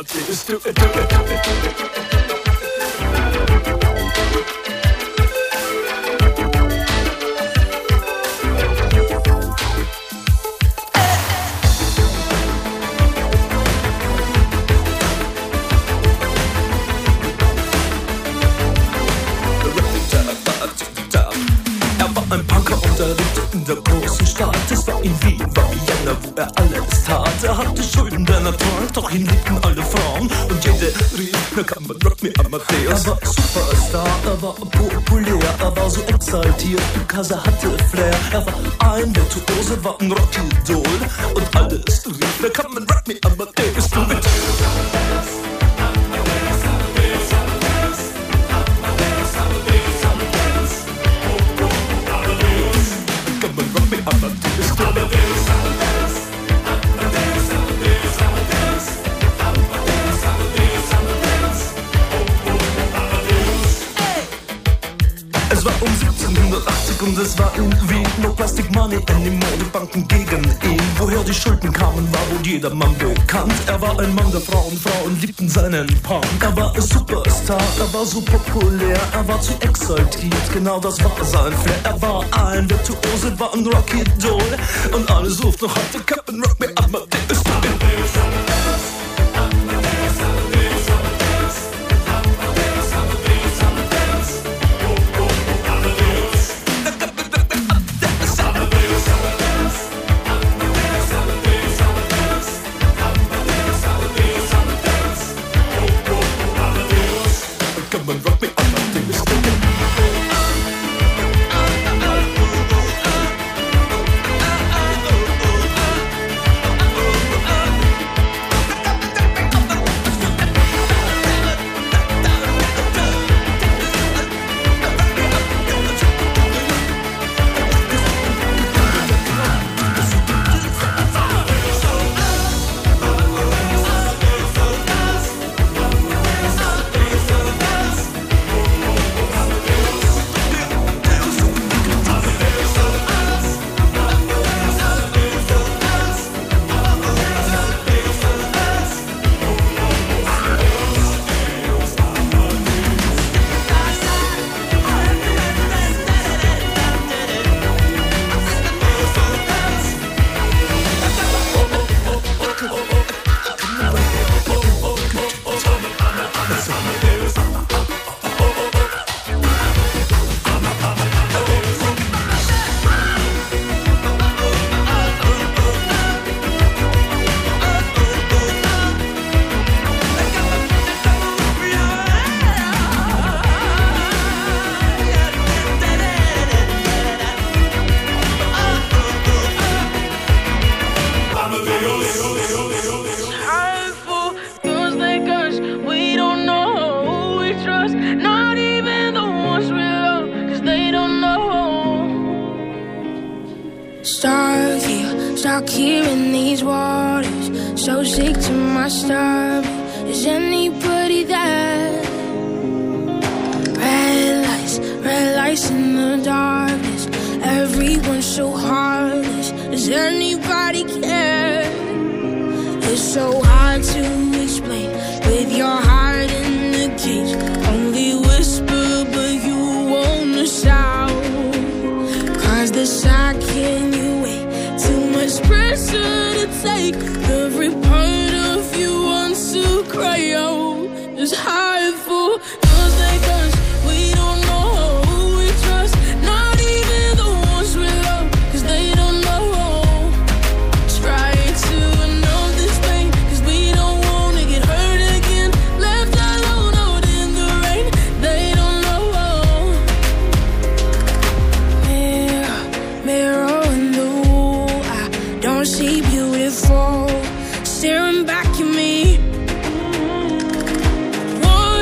Amadeus, do it, do it, do it. Ein Punker unterrichtete in der großen Stadt. Es war in Wien, war Vienna, wo er alles tat. Er hatte Schulden, der Natur, doch ihn liebten alle Frauen. Und jede rief, na kann man Rock me Amadeus. Er war Superstar, er war populär, er war so exaltiert, because er hatte Flair. Er war ein Virtuose, war ein Rockidol. Und alles rief, na kann man Rock me Amadeus. Do it. Es war um 1780 und es war irgendwie no plastic money anymore. Die Banken gegen ihn. Woher die Schulden kamen, war wohl jedermann bekannt. Er war ein Mann der Frauen, Frauen liebten seinen Punk. Er war ein Superstar, er war so populär, er war zu exaltiert, genau das war sein Flair. Er war ein Virtuose, war ein Rockidol. Und alle suchten noch heute Captain Rock me Amadeus. Stuck here in these waters, so sick to my stomach. Is anybody there? Red lights in the darkness. Everyone's so heartless. Does anybody care? It's so hard to explain with your heart in the cage. Only whisper, but you wanna shout. 'Cause the side can you wait? Too much pressure to take. Every part of you wants to cry out. Just hide for those like us. We don't know who we trust. Not even the ones we love. 'Cause they don't know. Try to know this pain. 'Cause we don't wanna get hurt again. Left alone out in the rain. They don't know. Mirror in the wall. I don't see beautiful staring back at me. One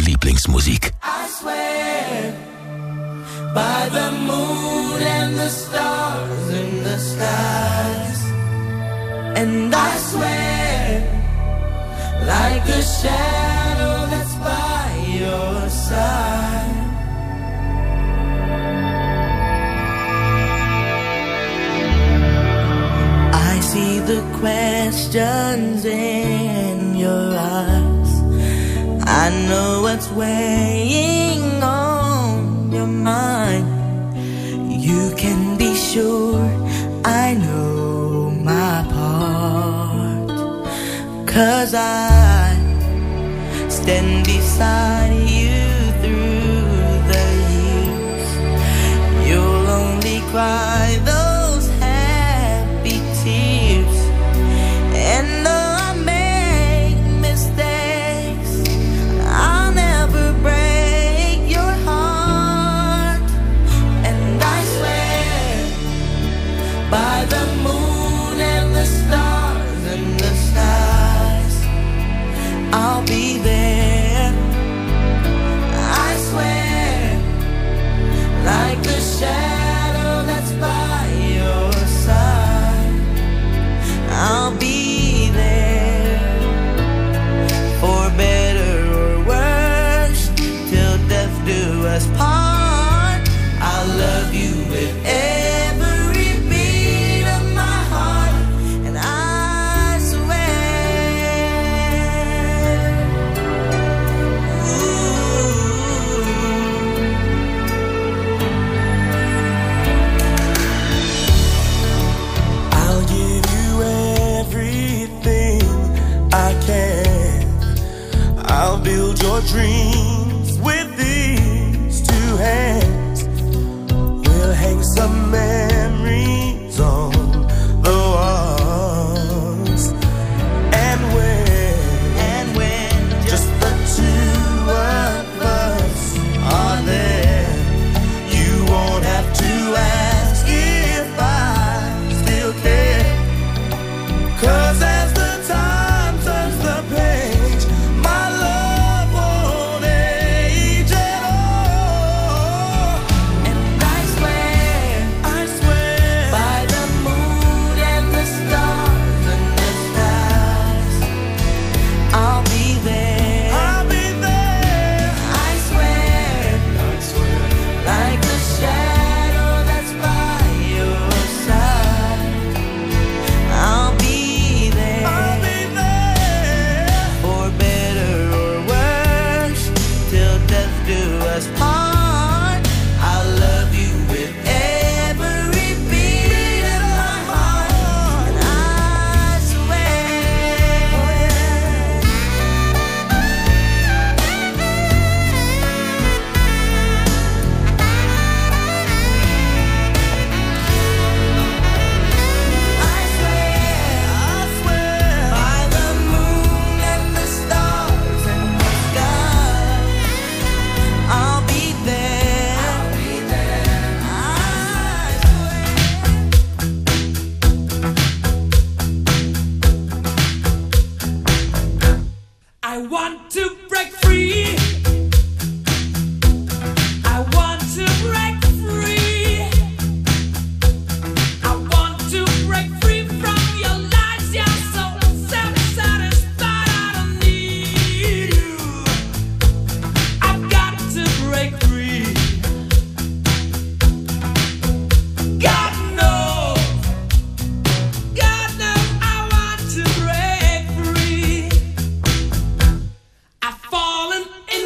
Lieblingsmusik. I swear by the moon and the stars in the skies, and I swear like the shadow that's by your side. I see the questions in your eyes. I know what's weighing on your mind. You can be sure I know my part, 'cause I stand beside you through the years. You'll only cry those happy tears, and though I make mistakes, I'll never break your heart. And I swear by the moon and the stars and the skies, I'll be there. I swear like the shadow that's by your side, I'll be there for better or worse, till death do us part. I'll love you with every beat of my heart, and I swear. Ooh. I'll give you everything I can. I'll build your dreams with these two hands. We'll hang some memories on the walls. And when just the two of us are there, you won't have to ask if I still care. 'Cause as the time turns the page, my love won't age at all. And I swear by the moon and the stars and the skies, I'll be there. I'll be there. I swear like the shadow that's by your side, I'll be there. I'll be there. For better or worse, till death do us part. I'll love you with every beat of my heart, and I swear. I swear by the moon and the stars and the skies, I'll be there. I swear. I want to break free. I want to break free. I want to break free from your lies. You're so self-satisfied. I don't need you. I've got to break free. God knows I want to break free. I've fallen in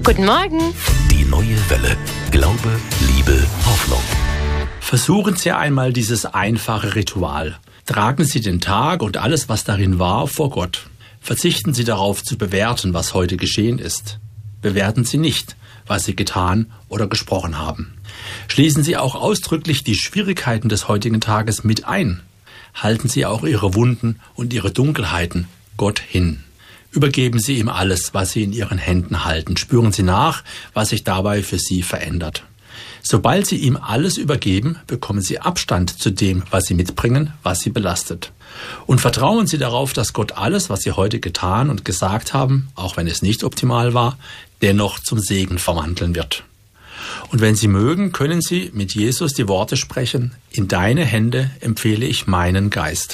Guten Morgen. Die neue Welle. Glaube, Liebe, Hoffnung. Versuchen Sie einmal dieses einfache Ritual. Tragen Sie den Tag und alles, was darin war, vor Gott. Verzichten Sie darauf zu bewerten, was heute geschehen ist. Bewerten Sie nicht, was Sie getan oder gesprochen haben. Schließen Sie auch ausdrücklich die Schwierigkeiten des heutigen Tages mit ein. Halten Sie auch Ihre Wunden und Ihre Dunkelheiten Gott hin. Übergeben Sie ihm alles, was Sie in Ihren Händen halten. Spüren Sie nach, was sich dabei für Sie verändert. Sobald Sie ihm alles übergeben, bekommen Sie Abstand zu dem, was Sie mitbringen, was Sie belastet. Und vertrauen Sie darauf, dass Gott alles, was Sie heute getan und gesagt haben, auch wenn es nicht optimal war, dennoch zum Segen verwandeln wird. Und wenn Sie mögen, können Sie mit Jesus die Worte sprechen: In deine Hände empfehle ich meinen Geist.